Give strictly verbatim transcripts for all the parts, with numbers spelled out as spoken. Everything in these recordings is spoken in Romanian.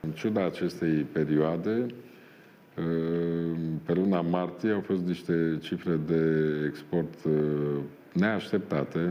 În ciuda acestei perioade, pe luna martie au fost niște cifre de export neașteptate.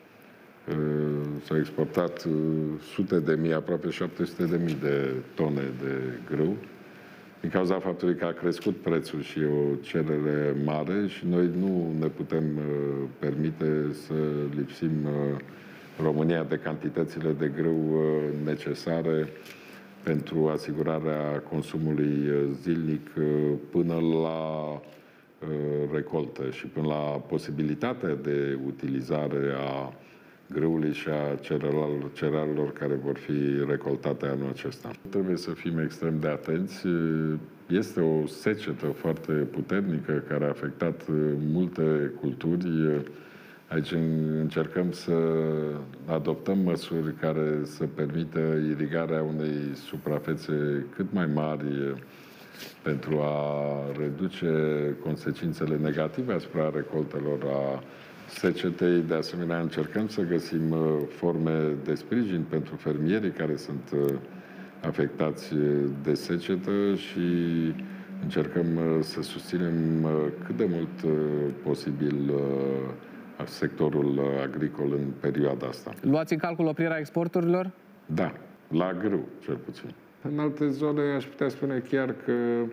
S-au exportat sute de mii, aproape șapte sute de mii de tone de grâu, din cauza faptului că a crescut prețul și e o cerere mare și noi nu ne putem permite să lipsim România de cantitățile de grâu necesare pentru asigurarea consumului zilnic până la recoltă și până la posibilitatea de utilizare a grâului și a cerealelor care vor fi recoltate anul acesta. Trebuie să fim extrem de atenți. Este o secetă foarte puternică care a afectat multe culturi. Aici încercăm să adoptăm măsuri care să permită irigarea unei suprafețe cât mai mari pentru a reduce consecințele negative asupra recoltelor, a secetei. De asemenea, încercăm să găsim forme de sprijin pentru fermierii care sunt afectați de secetă și încercăm să susținem cât de mult posibil sectorul agricol în perioada asta. Luați în calcul oprirea exporturilor? Da, la grâu, cel puțin. În alte zone aș putea spune chiar că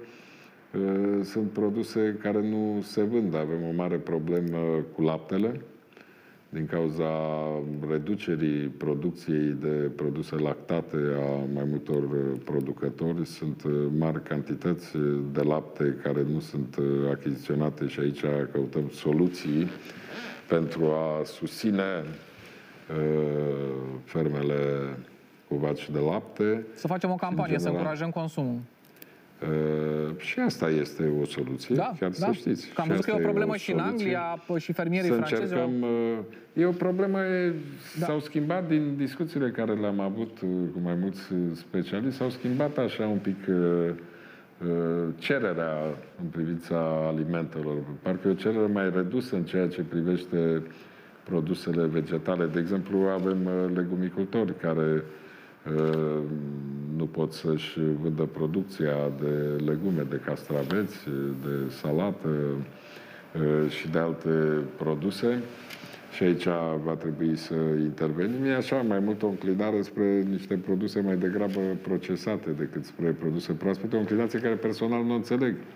uh, sunt produse care nu se vând. Avem o mare problemă cu laptele din cauza reducerii producției de produse lactate a mai multor producători. Sunt mari cantități de lapte care nu sunt achiziționate și aici căutăm soluții pentru a susține uh, fermele cu vaci de lapte. Să facem o campanie, să încurajăm consumul. Uh, și asta este o soluție, da, chiar da. să știți. Că am văzut că e o problemă o și în Anglia și fermierii să francezi. Încercăm, uh, e o problemă, da. S-au schimbat din discuțiile care le-am avut cu mai mulți specialiști, s-au schimbat așa un pic uh, cererea în privința alimentelor. Parcă e o cerere mai redusă în ceea ce privește produsele vegetale. De exemplu, avem legumicultori care uh, nu pot să-și vândă producția de legume, de castraveți, de salată uh, și de alte produse. Și aici va trebui să intervenim. E așa, mai mult o înclinare spre niște produse mai degrabă procesate decât spre produse proaspete. O înclinație care personal nu înțeleg.